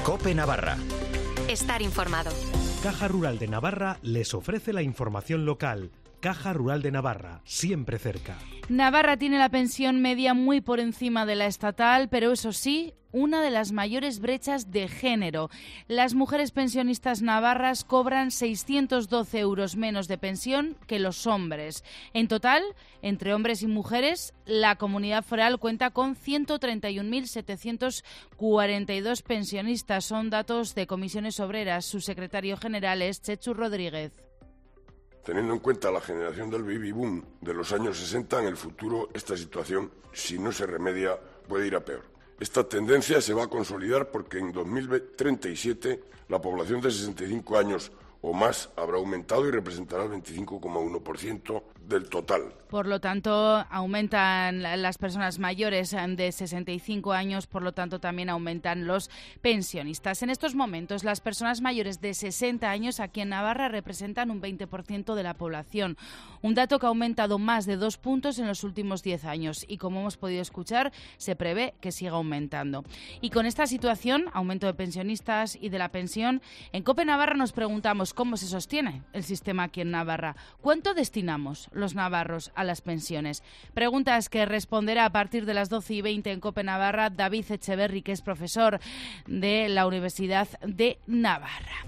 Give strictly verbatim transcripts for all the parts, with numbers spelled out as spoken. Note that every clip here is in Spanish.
COPE Navarra. Estar informado. Caja Rural de Navarra les ofrece la información local. Caja Rural de Navarra, siempre cerca. Navarra tiene la pensión media muy por encima de la estatal, pero eso sí, una de las mayores brechas de género. Las mujeres pensionistas navarras cobran seiscientos doce euros menos de pensión que los hombres. En total, entre hombres y mujeres, la comunidad foral cuenta con ciento treinta y un mil setecientos cuarenta y dos pensionistas. Son datos de Comisiones Obreras. Su secretario general es Chechu Rodríguez. Teniendo en cuenta la generación del baby boom de los años sesenta, en el futuro esta situación, si no se remedia, puede ir a peor. Esta tendencia se va a consolidar porque en dos mil treinta y siete la población de sesenta y cinco años o más habrá aumentado y representará el veinticinco coma uno por ciento del total. Por lo tanto, aumentan las personas mayores de sesenta y cinco años, por lo tanto también aumentan los pensionistas. En estos momentos, las personas mayores de sesenta años aquí en Navarra representan un veinte por ciento de la población, un dato que ha aumentado más de dos puntos en los últimos diez años y, como hemos podido escuchar, se prevé que siga aumentando. Y con esta situación, aumento de pensionistas y de la pensión, en COPE Navarra nos preguntamos cómo se sostiene el sistema aquí en Navarra. ¿Cuánto destinamos los navarros a las pensiones? Preguntas que responderá a partir de las doce y veinte en COPE Navarra David Echeverri, que es profesor de la Universidad de Navarra.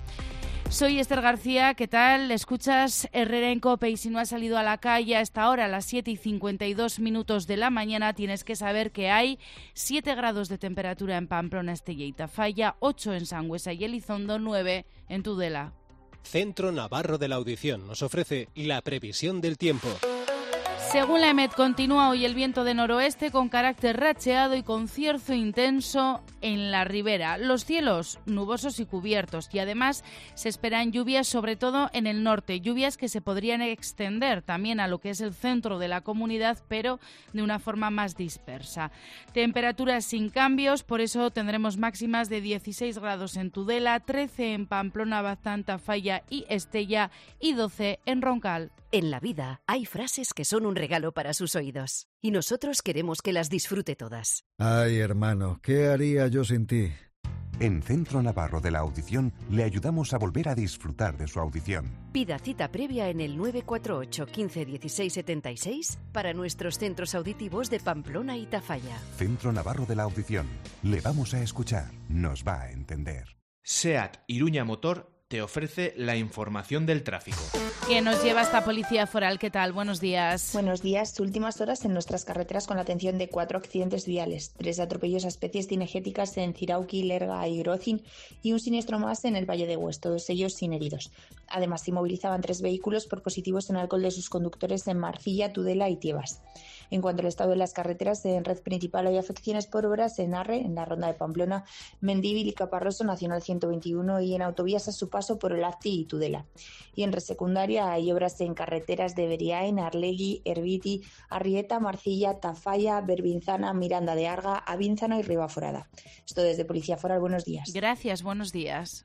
Soy Esther García, ¿qué tal? Escuchas Herrera en COPE y si no has salido a la calle a esta hora, a las siete y cincuenta y dos minutos de la mañana, tienes que saber que hay siete grados de temperatura en Pamplona, Estella y Tafalla, ocho en Sangüesa y Elizondo, nueve en Tudela. Centro Navarro de la Audición nos ofrece la previsión del tiempo. Según la EMET, continúa hoy el viento de noroeste con carácter racheado y con cierzo intenso en la ribera. Los cielos nubosos y cubiertos y además se esperan lluvias sobre todo en el norte, lluvias que se podrían extender también a lo que es el centro de la comunidad, pero de una forma más dispersa. Temperaturas sin cambios, por eso tendremos máximas de dieciséis grados en Tudela, trece en Pamplona, Baztán, Tafalla y Estella y doce en Roncal. En la vida hay frases que son un regalo para sus oídos y nosotros queremos que las disfrute todas. Ay, hermano, ¿qué haría yo sin ti? En Centro Navarro de la Audición le ayudamos a volver a disfrutar de su audición. Pida cita previa en el nueve cuatro ocho, quince, dieciséis, setenta y seis para nuestros centros auditivos de Pamplona y Tafalla. Centro Navarro de la Audición. Le vamos a escuchar, nos va a entender. SEAT Iruña Motor te ofrece la información del tráfico. ¿Qué nos lleva esta Policía Foral? ¿Qué tal? Buenos días. Buenos días. Últimas horas en nuestras carreteras con la atención de cuatro accidentes viales, tres atropellos a especies cinegéticas en Cirauqui, Lerga y Grocin y un siniestro más en el Valle de Hues, todos ellos sin heridos. Además, se inmovilizaban tres vehículos por positivos en alcohol de sus conductores en Marcilla, Tudela y Tiebas. En cuanto al estado de las carreteras, en red principal hay afecciones por obras en Arre, en la Ronda de Pamplona, Mendíbil y Caparroso, Nacional ciento veintiuno, y en autovías a su paso por el Azti y Tudela. Y en red secundaria hay obras en carreteras de Beriain, Arlegui, Herbiti, Arrieta, Marcilla, Tafalla, Berbinzana, Miranda de Arga, Avínzano y Ribaforada. Esto desde Policía Foral, buenos días. Gracias, buenos días.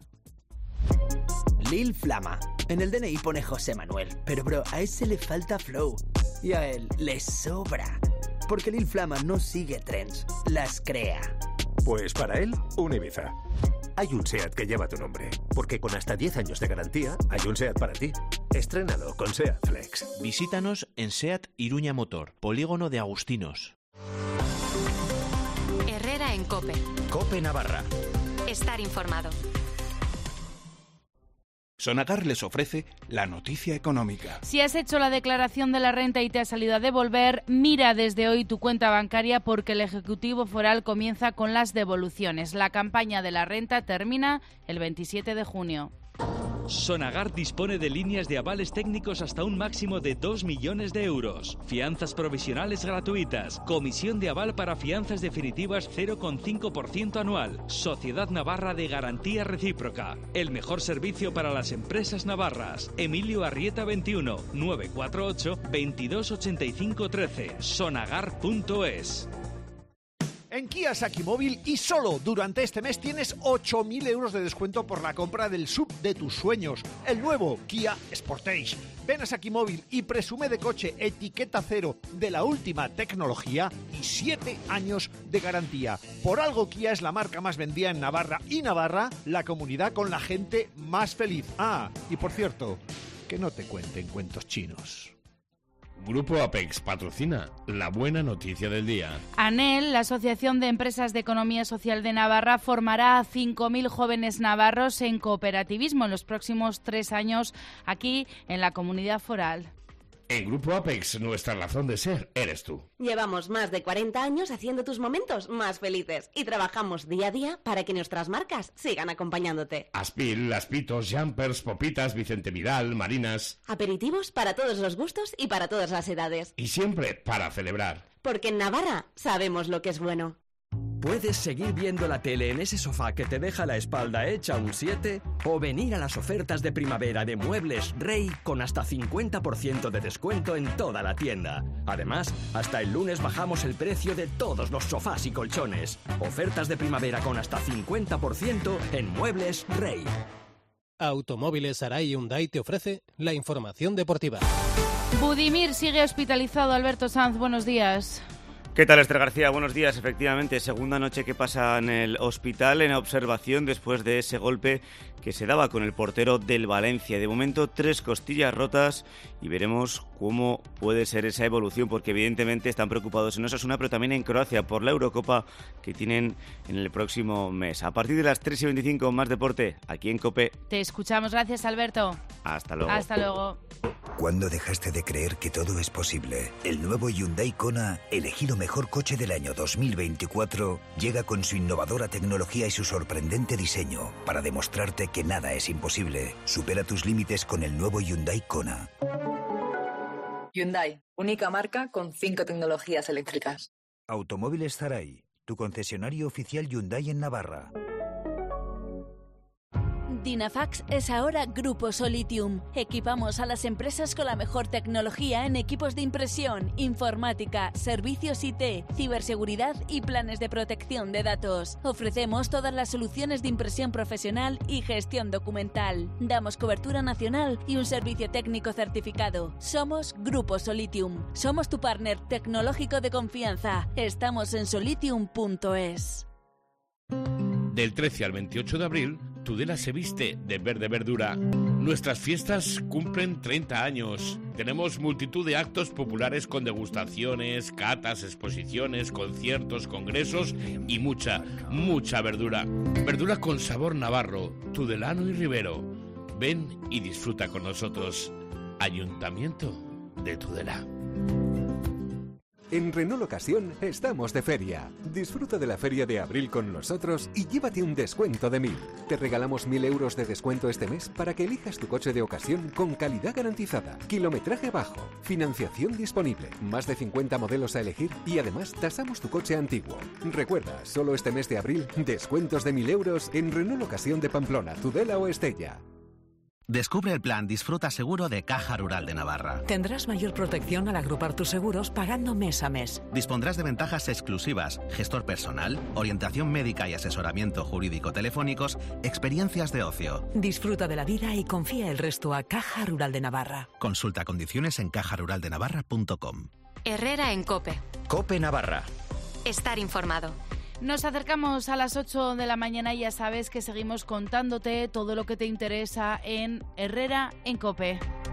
Lil Flama. En el D N I pone José Manuel, pero bro, a ese le falta flow. Y a él le sobra. Porque Lil Flama no sigue trends, las crea. Pues para él, un Ibiza. Hay un SEAT que lleva tu nombre, porque con hasta diez años de garantía, hay un SEAT para ti. Estrénalo con SEAT Flex. Visítanos en SEAT Iruña Motor, Polígono de Agustinos. Herrera en COPE. COPE Navarra. Estar informado. Sonagar les ofrece la noticia económica. Si has hecho la declaración de la renta y te has salido a devolver, mira desde hoy tu cuenta bancaria porque el Ejecutivo Foral comienza con las devoluciones. La campaña de la renta termina el veintisiete de junio. Sonagar dispone de líneas de avales técnicos hasta un máximo de dos millones de euros. Fianzas provisionales gratuitas. Comisión de aval para fianzas definitivas cero coma cinco por ciento anual. Sociedad Navarra de Garantía Recíproca. El mejor servicio para las empresas navarras. Emilio Arrieta veintiuno, nueve cuatro ocho, veintidós ochenta y cinco trece. sonagar punto es. en Kia Sakimóvil y solo durante este mes tienes ocho mil euros de descuento por la compra del S U V de tus sueños, el nuevo Kia Sportage. Ven a Sakimóvil y presume de coche etiqueta cero de la última tecnología y siete años de garantía. Por algo Kia es la marca más vendida en Navarra y Navarra, la comunidad con la gente más feliz. Ah, y por cierto, que no te cuenten cuentos chinos. Grupo Apex patrocina la buena noticia del día. ANEL, la Asociación de Empresas de Economía Social de Navarra, formará a cinco mil jóvenes navarros en cooperativismo en los próximos tres años aquí en la comunidad foral. En Grupo Apex, nuestra razón de ser eres tú. Llevamos más de cuarenta años haciendo tus momentos más felices y trabajamos día a día para que nuestras marcas sigan acompañándote. Aspil, Aspitos, Jumpers, Popitas, Vicente Vidal, Marinas. Aperitivos para todos los gustos y para todas las edades. Y siempre para celebrar. Porque en Navarra sabemos lo que es bueno. Puedes seguir viendo la tele en ese sofá que te deja la espalda hecha un siete o venir a las ofertas de primavera de Muebles Rey con hasta cincuenta por ciento de descuento en toda la tienda. Además, hasta el lunes bajamos el precio de todos los sofás y colchones. Ofertas de primavera con hasta cincuenta por ciento en Muebles Rey. Automóviles Arai Hyundai te ofrece la información deportiva. Budimir sigue hospitalizado. Alberto Sanz, buenos días. ¿Qué tal, Esther García? Buenos días. Efectivamente, segunda noche que pasa en el hospital en observación después de ese golpe que se daba con el portero del Valencia. De momento, tres costillas rotas y veremos cómo puede ser esa evolución, porque evidentemente están preocupados en Osasuna, pero también en Croacia por la Eurocopa que tienen en el próximo mes. A partir de las tres y veinticinco, más deporte aquí en COPE. Te escuchamos. Gracias, Alberto. Hasta luego. Hasta luego. ¿Cuándo dejaste de creer que todo es posible? El nuevo Hyundai Kona, elegido mejor coche del año dos mil veinticuatro, llega con su innovadora tecnología y su sorprendente diseño para demostrarte que nada es imposible. Supera tus límites con el nuevo Hyundai Kona. Hyundai, única marca con cinco tecnologías eléctricas. Automóviles Arai, tu concesionario oficial Hyundai en Navarra. Dynafax es ahora Grupo Solitium. Equipamos a las empresas con la mejor tecnología en equipos de impresión, informática, servicios I T, ciberseguridad y planes de protección de datos. Ofrecemos todas las soluciones de impresión profesional y gestión documental. Damos cobertura nacional y un servicio técnico certificado. Somos Grupo Solitium. Somos tu partner tecnológico de confianza. Estamos en solitium punto es. Del trece al veintiocho de abril, Tudela se viste de verde verdura. Nuestras fiestas cumplen treinta años. Tenemos multitud de actos populares con degustaciones, catas, exposiciones, conciertos, congresos y mucha, mucha verdura. Verdura con sabor navarro, tudelano y ribero. Ven y disfruta con nosotros. Ayuntamiento de Tudela. En Renault Ocasión estamos de feria. Disfruta de la feria de abril con nosotros y llévate un descuento de mil. Te regalamos mil euros de descuento este mes para que elijas tu coche de ocasión con calidad garantizada, kilometraje bajo, financiación disponible, más de cincuenta modelos a elegir y además tasamos tu coche antiguo. Recuerda, solo este mes de abril, descuentos de mil euros en Renault Ocasión de Pamplona, Tudela o Estella. Descubre el plan Disfruta Seguro de Caja Rural de Navarra. Tendrás mayor protección al agrupar tus seguros pagando mes a mes. Dispondrás de ventajas exclusivas, gestor personal, orientación médica y asesoramiento jurídico telefónicos, experiencias de ocio. Disfruta de la vida y confía el resto a Caja Rural de Navarra. Consulta condiciones en caja rural de navarra punto com. Herrera en COPE. COPE Navarra. Estar informado. Nos acercamos a las ocho de la mañana y ya sabes que seguimos contándote todo lo que te interesa en Herrera en COPE.